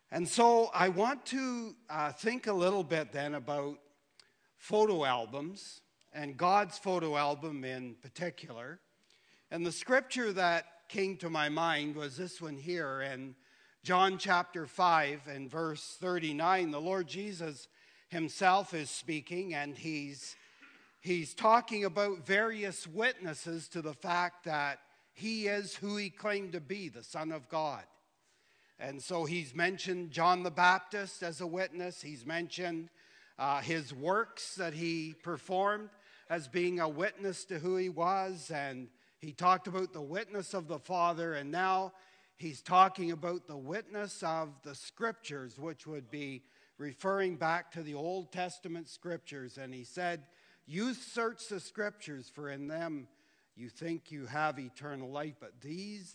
And so I want to think a little bit then about photo albums and God's photo album in particular. And the scripture that came to my mind was this one here in John chapter 5 and verse 39. The Lord Jesus himself is speaking, and he's talking about various witnesses to the fact that he is who he claimed to be, the Son of God. And so he's mentioned John the Baptist as a witness. He's mentioned his works that he performed as being a witness to who he was. And he talked about the witness of the Father. And now he's talking about the witness of the Scriptures, which would be referring back to the Old Testament Scriptures. And he said, "You search the Scriptures, for in them you think you have eternal life. But these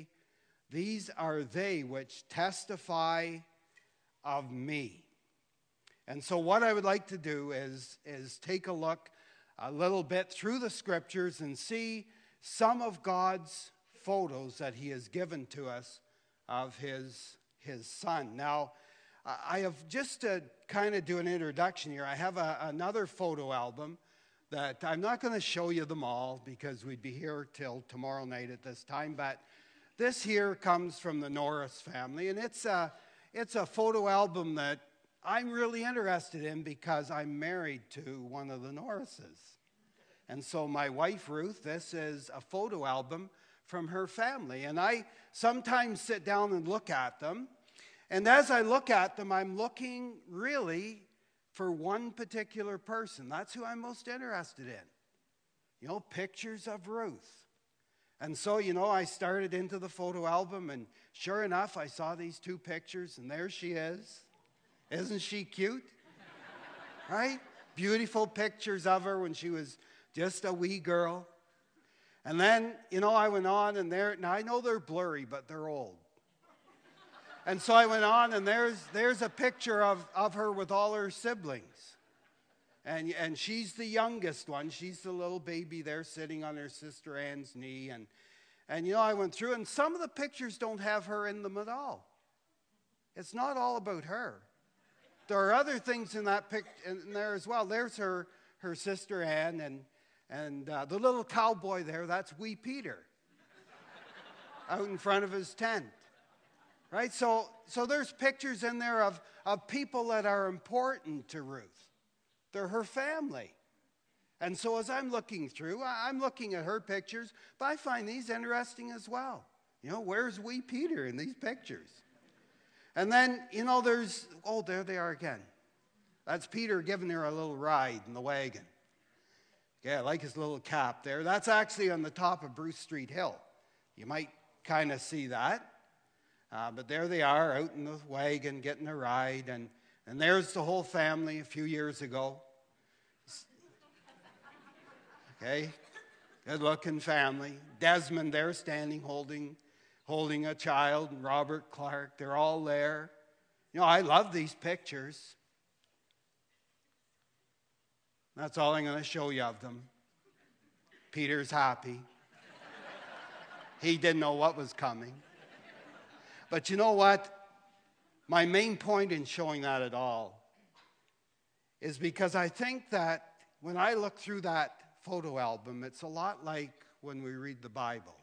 are they which testify of me." And so what I would like to do is take a look a little bit through the Scriptures and see some of God's photos that he has given to us of his Son. Now, I have, just to kind of do an introduction here, I have another photo album that I'm not going to show you them all because we'd be here till tomorrow night at this time, but this here comes from the Norris family, and it's a photo album that I'm really interested in because I'm married to one of the Norrises. And so my wife, Ruth, this is a photo album from her family. And I sometimes sit down and look at them. And as I look at them, I'm looking really for one particular person. That's who I'm most interested in. Pictures of Ruth. And so, I started into the photo album, and sure enough, I saw these two pictures, and there she is. Isn't she cute? Right? Beautiful pictures of her when she was just a wee girl. And then, I went on, and now I know they're blurry, but they're old. And so I went on, and there's a picture of her with all her siblings. And she's the youngest one. She's the little baby there sitting on her sister Ann's knee. And I went through, and some of the pictures don't have her in them at all. It's not all about her. There are other things in that in there as well. There's her sister Ann, and the little cowboy there, that's wee Peter out in front of his tent. Right? So there's pictures in there of people that are important to Ruth. They're her family. And so as I'm looking through, I'm looking at her pictures, but I find these interesting as well. Where's wee Peter in these pictures? And then, there they are again. That's Peter giving her a little ride in the wagon. Yeah, I like his little cap there. That's actually on the top of Bruce Street Hill. You might kind of see that. But there they are out in the wagon getting a ride. And there's the whole family a few years ago. Okay, good-looking family. Desmond there standing holding a child, and Robert Clark. They're all there. I love these pictures. That's all I'm going to show you of them. Peter's happy. He didn't know what was coming. But you know what? My main point in showing that at all is because I think that when I look through that photo album, it's a lot like when we read the Bible.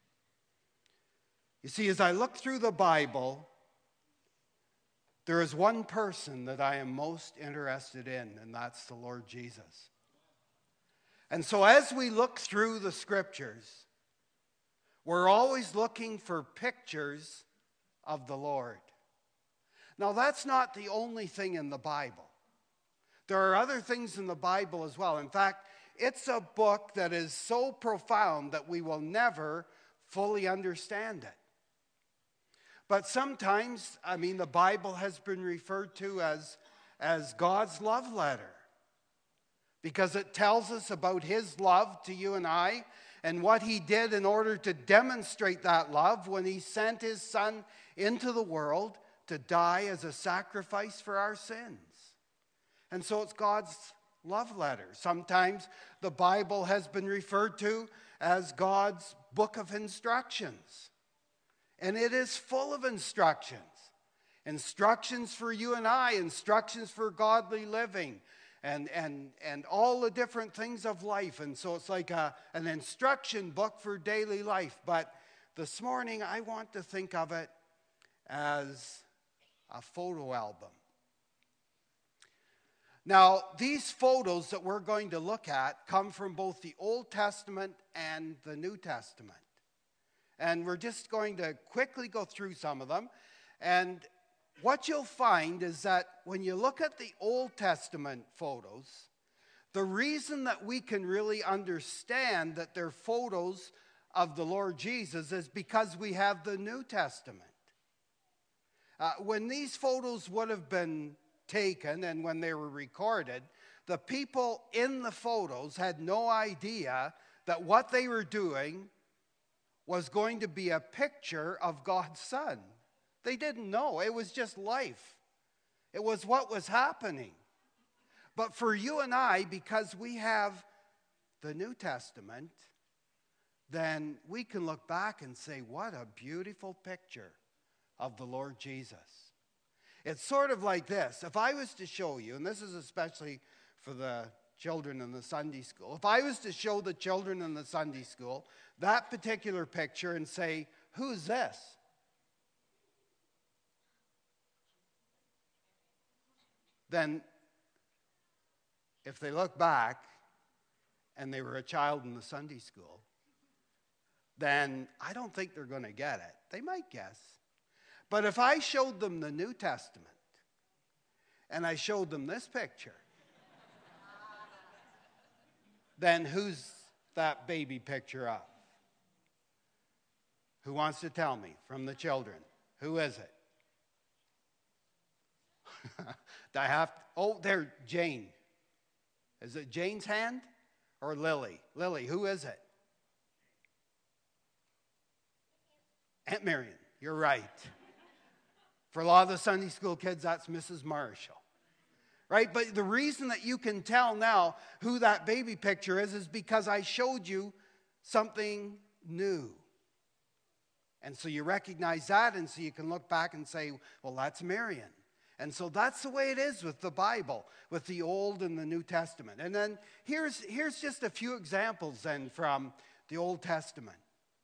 You see, as I look through the Bible, there is one person that I am most interested in, and that's the Lord Jesus. And so as we look through the Scriptures, we're always looking for pictures of the Lord. Now, that's not the only thing in the Bible. There are other things in the Bible as well. In fact, it's a book that is so profound that we will never fully understand it. But sometimes, the Bible has been referred to as God's love letter because it tells us about his love to you and I and what he did in order to demonstrate that love when he sent his Son into the world to die as a sacrifice for our sins. And so it's God's love letter. Sometimes the Bible has been referred to as God's book of instructions. And it is full of instructions. Instructions for you and I, instructions for godly living, and all the different things of life. And so it's like an instruction book for daily life. But this morning I want to think of it as a photo album. Now, these photos that we're going to look at come from both the Old Testament and the New Testament. And we're just going to quickly go through some of them. And what you'll find is that when you look at the Old Testament photos, the reason that we can really understand that they're photos of the Lord Jesus is because we have the New Testament. When these photos would have been taken and when they were recorded, the people in the photos had no idea that what they were doing was going to be a picture of God's Son. They didn't know. It was just life. It was what was happening. But for you and I, because we have the New Testament, then we can look back and say, what a beautiful picture of the Lord Jesus. It's sort of like this. If I was to show you, and this is especially for the children in the Sunday school, if I was to show the children in the Sunday school that particular picture and say, who's this? Then if they look back and they were a child in the Sunday school, then I don't think they're going to get it. They might guess. But if I showed them the New Testament and I showed them this picture, then who's that baby picture of? Who wants to tell me from the children? Who is it? Do I have to? Oh, there, Jane. Is it Jane's hand or Lily? Lily, who is it? Aunt Marion, you're right. For a lot of the Sunday school kids, that's Mrs. Marshall. Right? But the reason that you can tell now who that baby picture is because I showed you something new. And so you recognize that, and so you can look back and say, well, that's Marion. And so that's the way it is with the Bible, with the Old and the New Testament. And then here's just a few examples then from the Old Testament.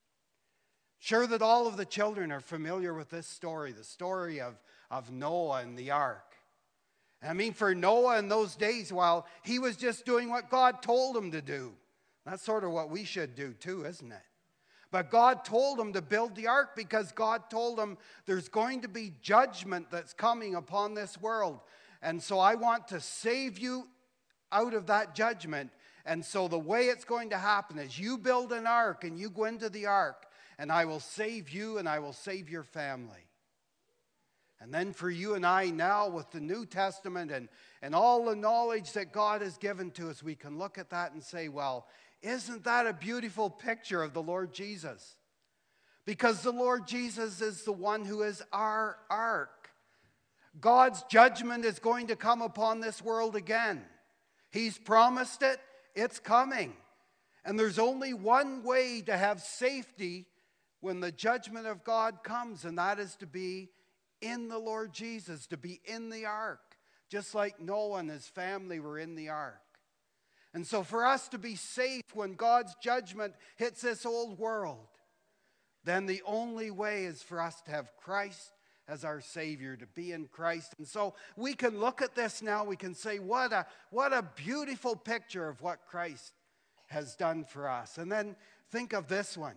Sure that all of the children are familiar with this story, the story of Noah and the ark. I mean, for Noah in those days, while he was just doing what God told him to do. That's sort of what we should do too, isn't it? But God told him to build the ark because God told him there's going to be judgment that's coming upon this world. And so I want to save you out of that judgment. And so the way it's going to happen is you build an ark and you go into the ark, and I will save you and I will save your family. And then for you and I now with the New Testament and all the knowledge that God has given to us, we can look at that and say, well, isn't that a beautiful picture of the Lord Jesus? Because the Lord Jesus is the one who is our ark. God's judgment is going to come upon this world again. He's promised it. It's coming. And there's only one way to have safety when the judgment of God comes, and that is to be in the Lord Jesus, to be in the ark, just like Noah and his family were in the ark. And so for us to be safe when God's judgment hits this old world, then the only way is for us to have Christ as our Savior, to be in Christ. And so we can look at this now, we can say, what a beautiful picture of what Christ has done for us. And then think of this one.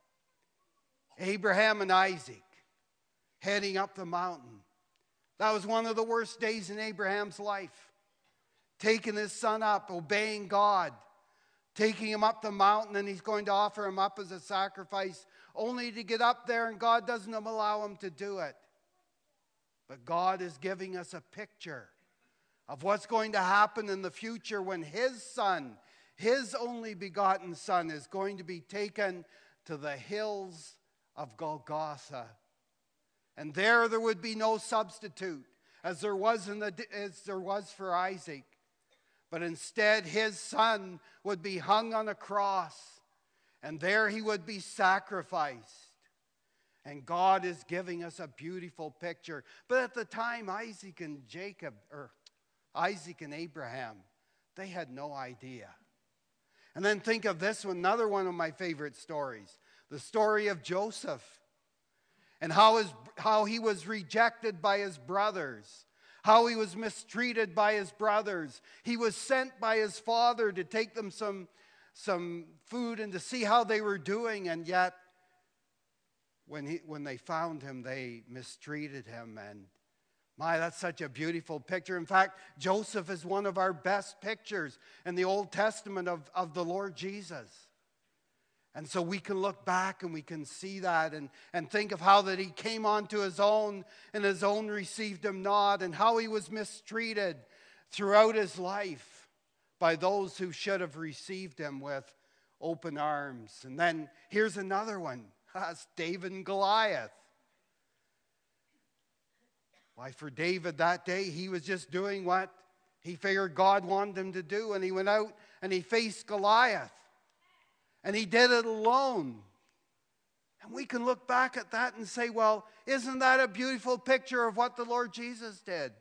Abraham and Isaac heading up the mountain. That was one of the worst days in Abraham's life. Taking his son up, obeying God, taking him up the mountain, and he's going to offer him up as a sacrifice, only to get up there and God doesn't allow him to do it. But God is giving us a picture of what's going to happen in the future when his son, his only begotten son, is going to be taken to the hills of Golgotha. And there would be no substitute, as there was for Isaac. But instead, his son would be hung on a cross, and there he would be sacrificed. And God is giving us a beautiful picture. But at the time, Isaac and Abraham, they had no idea. And then think of this one, another one of my favorite stories, the story of Joseph, and how he was rejected by his brothers, how he was mistreated by his brothers. He was sent by his father to take them some food and to see how they were doing, and yet when they found him, they mistreated him. And that's such a beautiful picture. In fact, Joseph is one of our best pictures in the Old Testament of the Lord Jesus. And so we can look back and we can see that and think of how that he came onto his own and his own received him not, and how he was mistreated throughout his life by those who should have received him with open arms. And then here's another one. That's David and Goliath. Why, for David that day, he was just doing what he figured God wanted him to do, and he went out and he faced Goliath. And he did it alone. And we can look back at that and say, well, isn't that a beautiful picture of what the Lord Jesus did?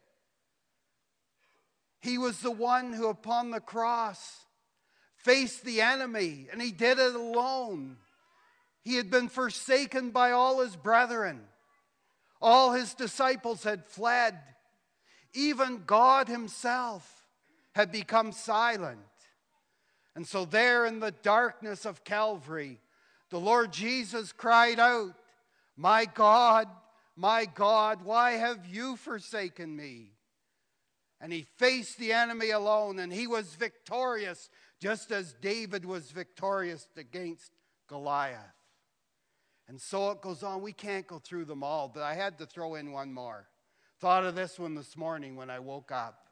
He was the one who upon the cross faced the enemy, and he did it alone. He had been forsaken by all his brethren. All his disciples had fled. Even God himself had become silent. And so there in the darkness of Calvary, the Lord Jesus cried out, my God, why have you forsaken me?" And he faced the enemy alone, and he was victorious, just as David was victorious against Goliath. And so it goes on. We can't go through them all, but I had to throw in one more. Thought of this one this morning when I woke up.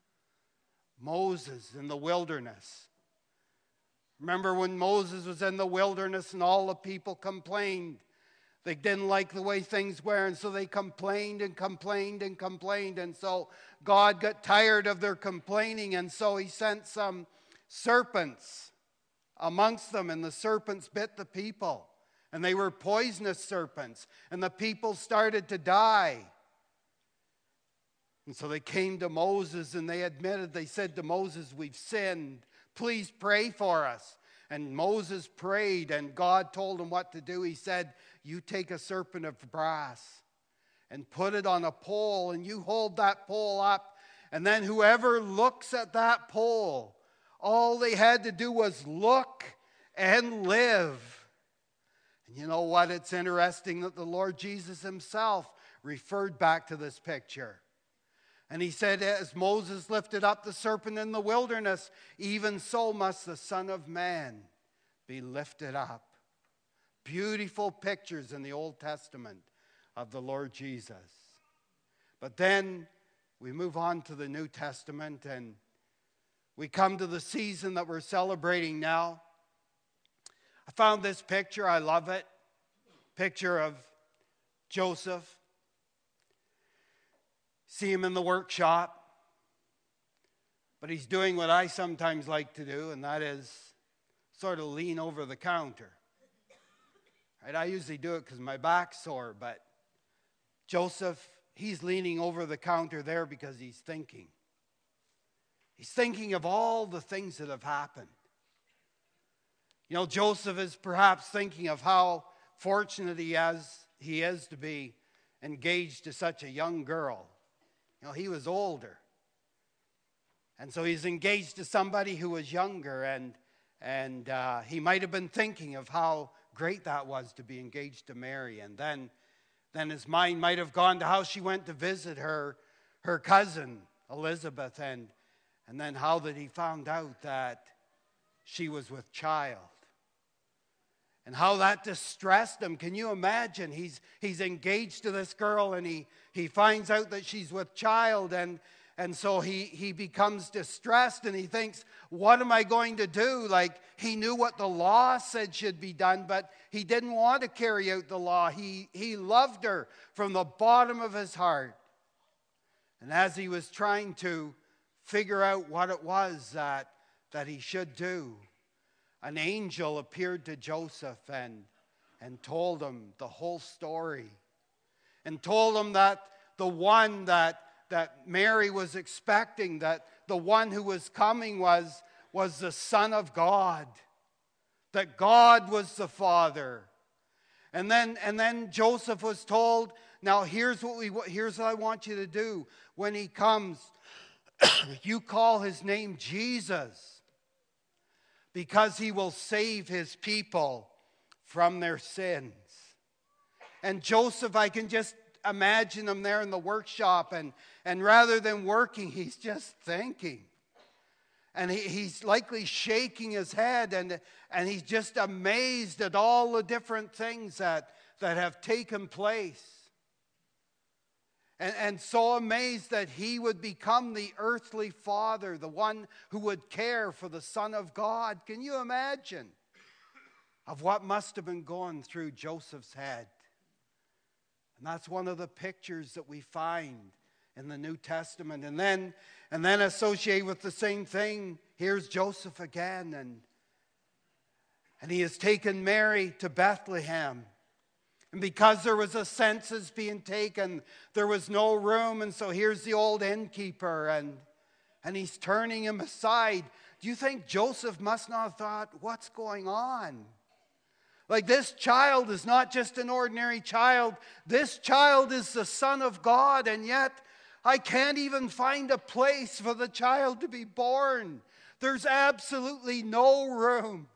Moses in the wilderness. Remember when Moses was in the wilderness and all the people complained? They didn't like the way things were, and so they complained and complained and complained. And so God got tired of their complaining, and so he sent some serpents amongst them, and the serpents bit the people. And they were poisonous serpents, and the people started to die. And so they came to Moses, and they said to Moses, "We've sinned. Please pray for us." And Moses prayed, and God told him what to do. He said, "You take a serpent of brass and put it on a pole, and you hold that pole up. And then whoever looks at that pole, all they had to do was look and live." And you know what? It's interesting that the Lord Jesus himself referred back to this picture. And he said, as Moses lifted up the serpent in the wilderness, even so must the Son of Man be lifted up. Beautiful pictures in the Old Testament of the Lord Jesus. But then we move on to the New Testament, and we come to the season that we're celebrating now. I found this picture. I love it. Picture of Joseph. See him in the workshop. But he's doing what I sometimes like to do, and that is sort of lean over the counter. Right? I usually do it because my back's sore, but Joseph, he's leaning over the counter there because he's thinking. He's thinking of all the things that have happened. You know, Joseph is perhaps thinking of how fortunate he is to be engaged to such a young girl. You know, he was older. And so he's engaged to somebody who was younger, and he might have been thinking of how great that was to be engaged to Mary. And then his mind might have gone to how she went to visit her cousin, Elizabeth, and then how that he found out that she was with child. And how that distressed him. Can you imagine? He's engaged to this girl, and he finds out that she's with child, and so he becomes distressed, and he thinks, what am I going to do? Like, he knew what the law said should be done, but he didn't want to carry out the law. He loved her from the bottom of his heart. And as he was trying to figure out what it was that he should do, an angel appeared to Joseph, and and told him the whole story, and told him that the one that Mary was expecting, that the one who was coming was the Son of God, that God was the Father. And then Joseph was told, now here's what I want you to do. When he comes, you call his name Jesus, because he will save his people from their sins. And Joseph, I can just imagine him there in the workshop, and rather than working, he's just thinking. And he's likely shaking his head, and he's just amazed at all the different things that have taken place. And so amazed that he would become the earthly father, the one who would care for the Son of God. Can you imagine of what must have been going through Joseph's head? And that's one of the pictures that we find in the New Testament. And then associated with the same thing, here's Joseph again. And he has taken Mary to Bethlehem. And because there was a census being taken, there was no room. And so here's the old innkeeper, and he's turning him aside. Do you think Joseph must not have thought, what's going on? Like, this child is not just an ordinary child. This child is the Son of God, and yet I can't even find a place for the child to be born. There's absolutely no room.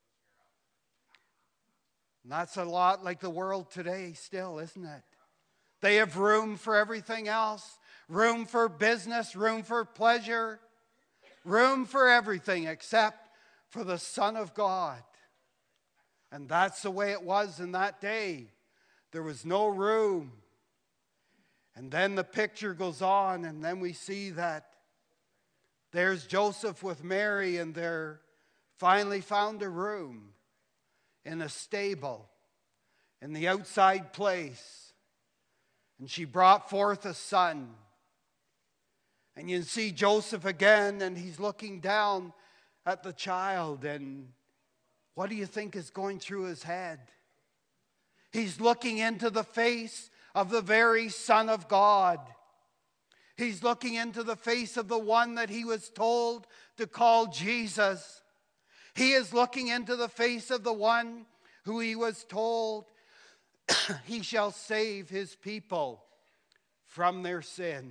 And that's a lot like the world today still, isn't it? They have room for everything else. Room for business, room for pleasure, room for everything except for the Son of God. And that's the way it was in that day. There was no room. And then the picture goes on, and then we see that there's Joseph with Mary, and they're finally found a room in a stable in the outside place. And she brought forth a son. And you see Joseph again, and he's looking down at the child, and what do you think is going through his head? He's looking into the face of the very Son of God. He's looking into the face of the one that he was told to call Jesus. He is looking into the face of the one who he was told he shall save his people from their sins.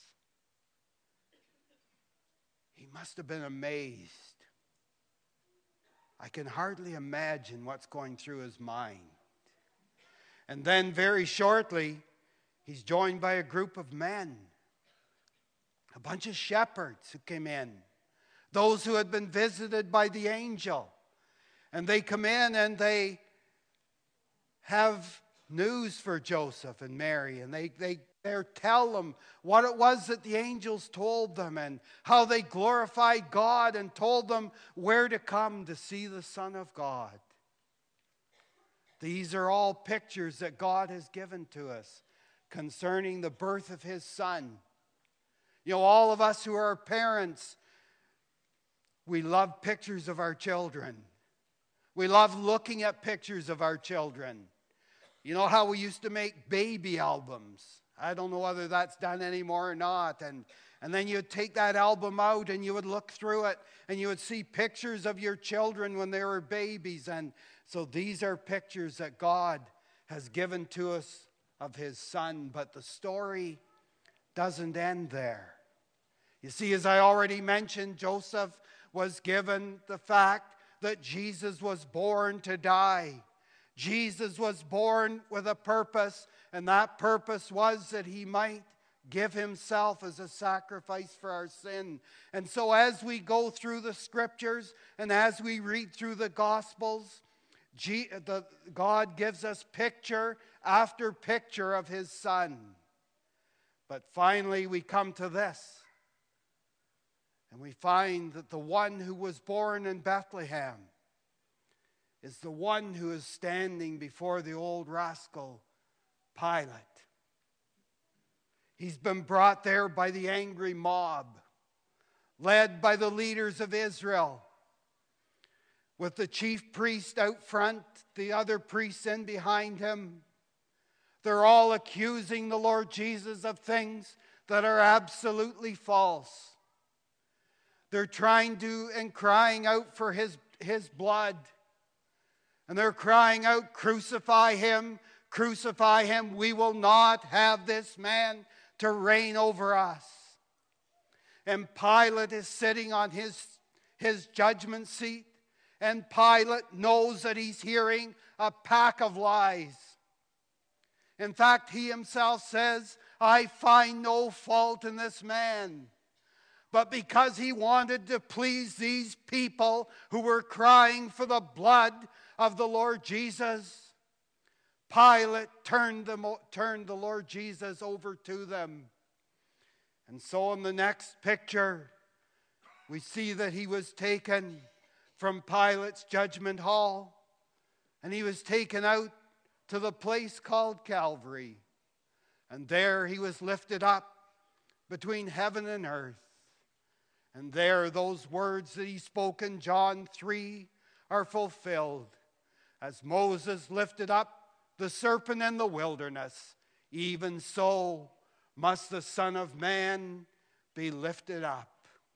He must have been amazed. I can hardly imagine what's going through his mind. And then very shortly, he's joined by a group of men, a bunch of shepherds who came in, those who had been visited by the angel. And they come in and they have news for Joseph and Mary, and they tell them what it was that the angels told them, and how they glorified God, and told them where to come to see the Son of God. These are all pictures that God has given to us concerning the birth of his Son. You know, all of us who are parents, we love pictures of our children. We love looking at pictures of our children. You know how we used to make baby albums? I don't know whether that's done anymore or not. And then you'd take that album out and you would look through it and you would see pictures of your children when they were babies. And so these are pictures that God has given to us of his Son. But the story doesn't end there. You see, as I already mentioned, Joseph was given the fact that Jesus was born to die. Jesus was born with a purpose, and that purpose was that he might give himself as a sacrifice for our sin. And so as we go through the scriptures and as we read through the Gospels, God gives us picture after picture of his Son. But finally we come to this, and we find that the one who was born in Bethlehem is the one who is standing before the old rascal Pilate. He's been brought there by the angry mob, led by the leaders of Israel. with the chief priest out front, the other priests in behind him. They're all accusing the Lord Jesus of things that are absolutely false. They're trying to and crying out for his blood. And they're crying out, crucify him, crucify him. We will not have this man to reign over us. And Pilate is sitting on his judgment seat. And Pilate knows that he's hearing a pack of lies. In fact, he himself says, I find no fault in this man. But because he wanted to please these people who were crying for the blood of the Lord Jesus, Pilate turned the Lord Jesus over to them. And so in the next picture, we see that he was taken from Pilate's judgment hall, and he was taken out to the place called Calvary. And there he was lifted up between heaven and earth. And there those words that he spoke in John 3 are fulfilled. As Moses lifted up the serpent in the wilderness, even so must the Son of Man be lifted up.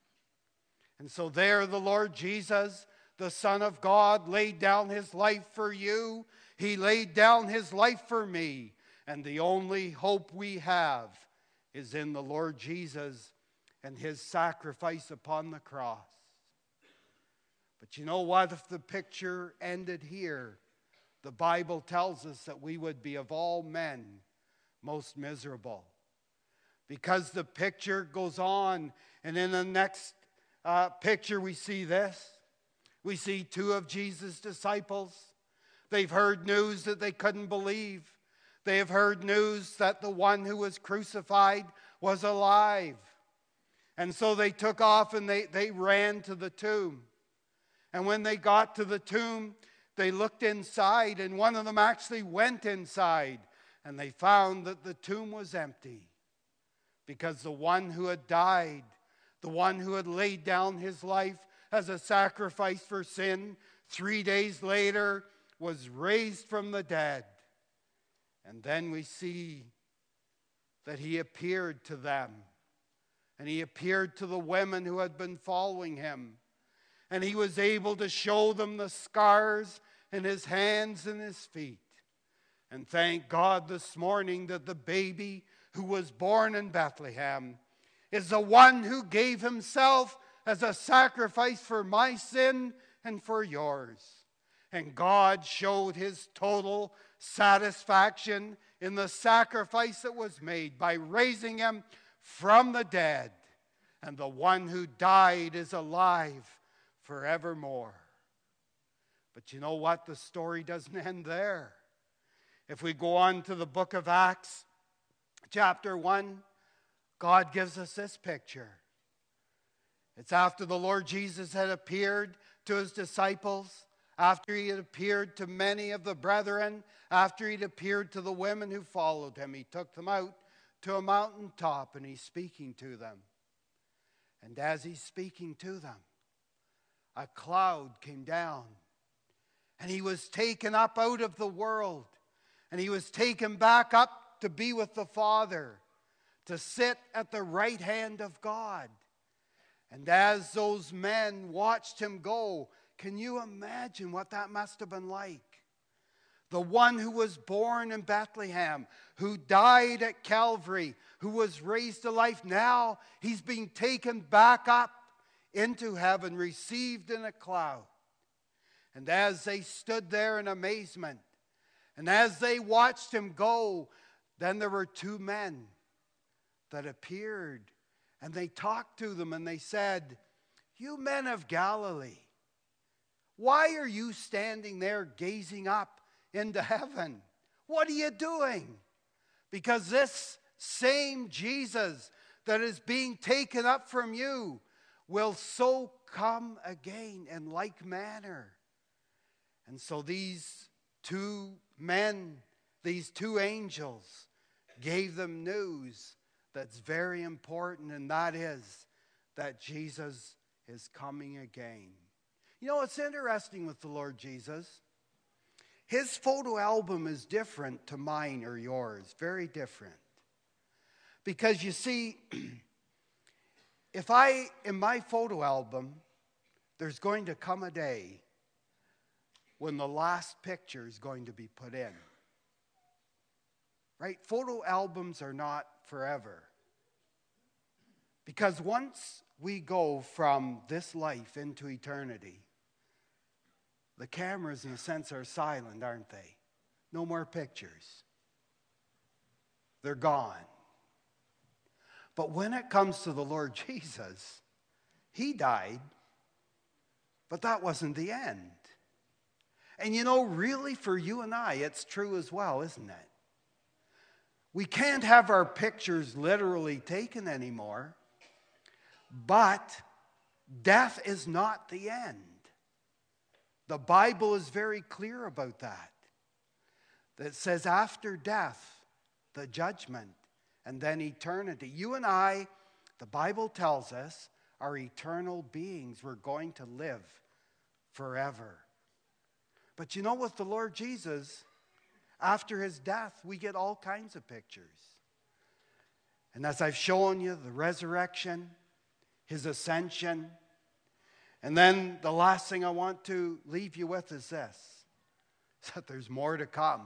And so there the Lord Jesus, the Son of God, laid down his life for you. He laid down his life for me. And the only hope we have is in the Lord Jesus and his sacrifice upon the cross. But you know what? If the picture ended here, the Bible tells us that we would be of all men most miserable. Because the picture goes on, and in the next picture we see this. We see two of Jesus' disciples. They've heard news that they couldn't believe. They have heard news that the one who was crucified was alive. And so they took off and they ran to the tomb. And when they got to the tomb, they looked inside, and one of them actually went inside, and they found that the tomb was empty. Because the one who had died, the one who had laid down his life as a sacrifice for sin, 3 days later was raised from the dead. And then we see that he appeared to them. And he appeared to the women who had been following him. And he was able to show them the scars in his hands and his feet. And thank God this morning that the baby who was born in Bethlehem is the one who gave himself as a sacrifice for my sin and for yours. And God showed his total satisfaction in the sacrifice that was made by raising him from the dead. And the one who died is alive forevermore. But you know what? The story doesn't end there. If we go on to the book of Acts, chapter 1, God gives us this picture. It's after the Lord Jesus had appeared to his disciples, after he had appeared to many of the brethren, after he'd appeared to the women who followed him. He took them out to a mountaintop and he's speaking to them. And as he's speaking to them, a cloud came down. And he was taken up out of the world. And he was taken back up to be with the Father, to sit at the right hand of God. And as those men watched him go, can you imagine what that must have been like? The one who was born in Bethlehem, who died at Calvary, who was raised to life, now he's being taken back up into heaven, received in a cloud. And as they stood there in amazement, and as they watched him go, then there were two men that appeared, and they talked to them, and they said, "You men of Galilee, why are you standing there gazing up into heaven? What are you doing? Because this same Jesus that is being taken up from you will so come again in like manner." And so these two men, these two angels, gave them news that's very important, and that is that Jesus is coming again. You know, it's interesting with the Lord Jesus. His photo album is different to mine or yours, very different. Because you see, in my photo album, there's going to come a day when the last picture is going to be put in. Right? Photo albums are not forever. Because once we go from this life into eternity, the cameras, in a sense, are silent, aren't they? No more pictures. They're gone. But when it comes to the Lord Jesus, he died, but that wasn't the end. And you know, really, for you and I, it's true as well, isn't it? We can't have our pictures literally taken anymore, but death is not the end. The Bible is very clear about that. That says after death, the judgment, and then eternity. You and I, the Bible tells us, are eternal beings. We're going to live forever. But you know, with the Lord Jesus, after his death, we get all kinds of pictures. And as I've shown you, the resurrection, his ascension, and then the last thing I want to leave you with is this, that there's more to come.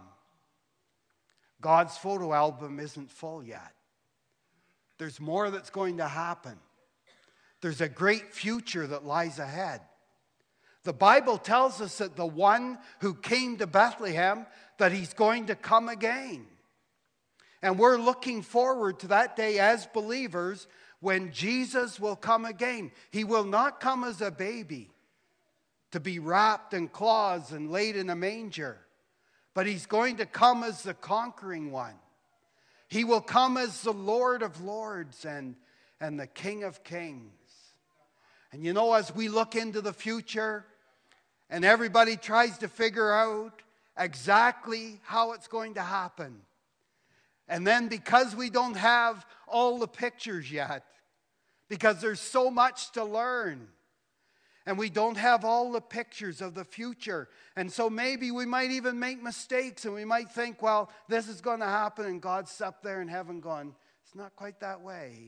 God's photo album isn't full yet. There's more that's going to happen. There's a great future that lies ahead. The Bible tells us that the one who came to Bethlehem, that he's going to come again. And we're looking forward to that day as believers when Jesus will come again. He will not come as a baby to be wrapped in cloths and laid in a manger, but he's going to come as the conquering one. He will come as the Lord of lords and the King of kings. And you know, as we look into the future and everybody tries to figure out exactly how it's going to happen, and then because we don't have all the pictures yet, because there's so much to learn, and we don't have all the pictures of the future, and so maybe we might even make mistakes, and we might think, well, this is going to happen, and God's up there in heaven going, it's not quite that way.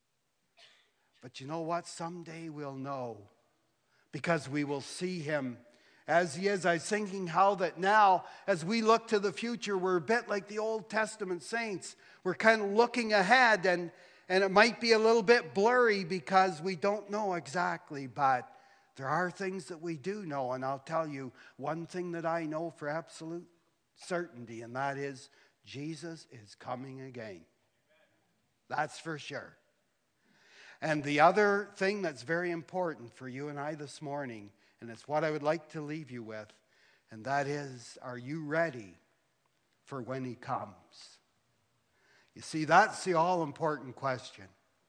But you know what? Someday we'll know, because we will see him as he is. I was thinking how that now, as we look to the future, we're a bit like the Old Testament saints. We're kind of looking ahead, and it might be a little bit blurry because we don't know exactly, but there are things that we do know. And I'll tell you one thing that I know for absolute certainty, and that is Jesus is coming again. That's for sure. And the other thing that's very important for you and I this morning, and it's what I would like to leave you with, and that is, are you ready for when he comes? You see, that's the all-important question.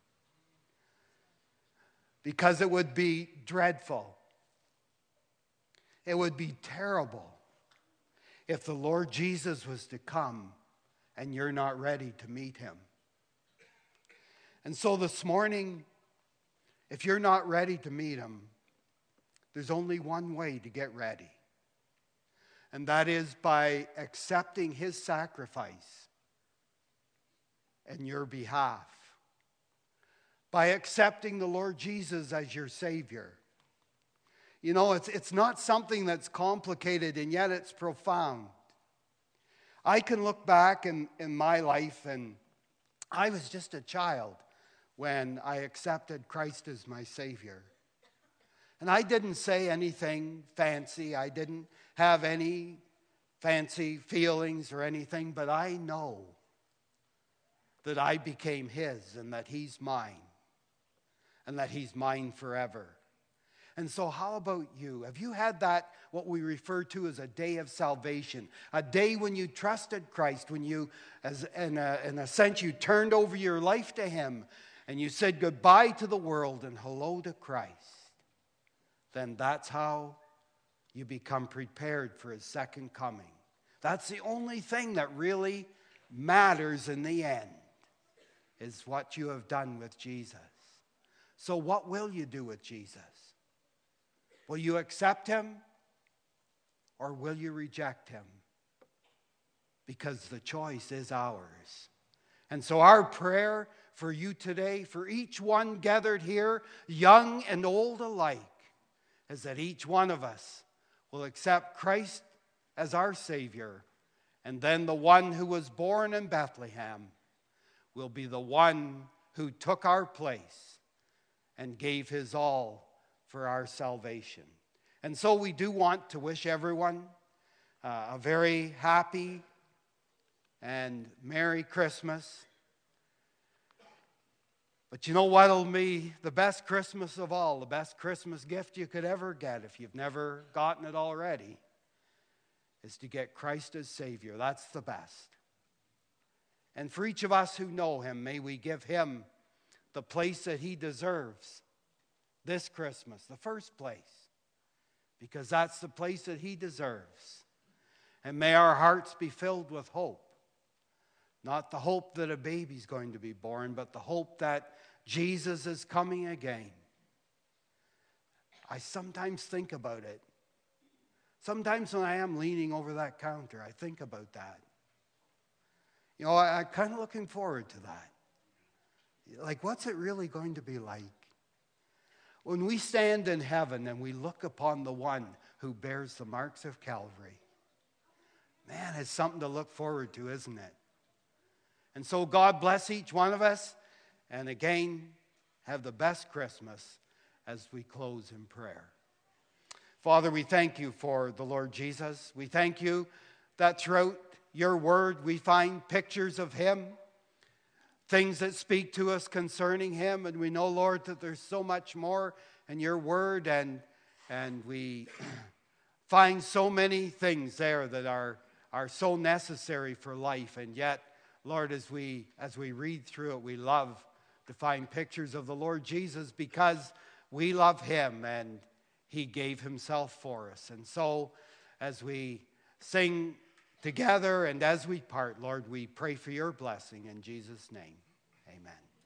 Because it would be dreadful. It would be terrible if the Lord Jesus was to come and you're not ready to meet him. And so this morning, if you're not ready to meet him, there's only one way to get ready. And that is by accepting his sacrifice in your behalf. By accepting the Lord Jesus as your Savior. You know, it's not something that's complicated, and yet it's profound. I can look back in my life, and I was just a child when I accepted Christ as my Savior. And I didn't say anything fancy. I didn't have any fancy feelings or anything, but I know that I became his and that he's mine and that he's mine forever. And so how about you? Have you had that, what we refer to as a day of salvation, a day when you trusted Christ, when you, in a sense, you turned over your life to him and you said goodbye to the world and hello to Christ? Then that's how you become prepared for his second coming. That's the only thing that really matters in the end, is what you have done with Jesus. So what will you do with Jesus? Will you accept him or will you reject him? Because the choice is ours. And so our prayer for you today, for each one gathered here, young and old alike, is that each one of us will accept Christ as our Savior. And then the one who was born in Bethlehem will be the one who took our place and gave his all for our salvation. And so we do want to wish everyone a very happy and Merry Christmas. But you know what'll be the best Christmas of all, the best Christmas gift you could ever get, if you've never gotten it already, is to get Christ as Savior. That's the best. And for each of us who know him, may we give him the place that he deserves this Christmas, the first place, because that's the place that he deserves. And may our hearts be filled with hope. Not the hope that a baby's going to be born, but the hope that Jesus is coming again. I sometimes think about it. Sometimes when I am leaning over that counter, I think about that. You know, I'm kind of looking forward to that. Like, what's it really going to be like? When we stand in heaven and we look upon the one who bears the marks of Calvary. Man, it's something to look forward to, isn't it? And so God bless each one of us. And again, have the best Christmas as we close in prayer. Father, we thank you for the Lord Jesus. We thank you that throughout your word we find pictures of him, things that speak to us concerning him. And we know, Lord, that there's so much more in your word. And we find so many things there that are so necessary for life. And yet, Lord, as we read through it, we love to find pictures of the Lord Jesus because we love him and he gave himself for us. And so as we sing together and as we part, Lord, we pray for your blessing in Jesus' name. Amen.